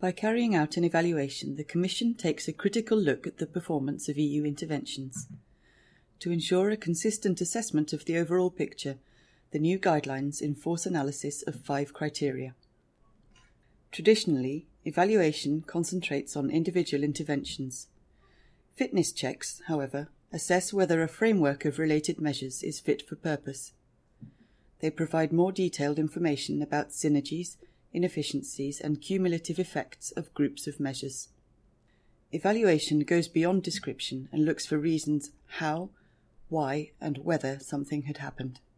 By carrying out an evaluation, the Commission takes a critical look at the performance of EU interventions. To ensure a consistent assessment of the overall picture, the new guidelines enforce analysis of 5 criteria. Traditionally, evaluation concentrates on individual interventions. Fitness checks, however, assess whether a framework of related measures is fit for purpose. They provide more detailed information about synergies, inefficiencies and cumulative effects of groups of measures. Evaluation goes beyond description and looks for reasons how, why and whether something had happened.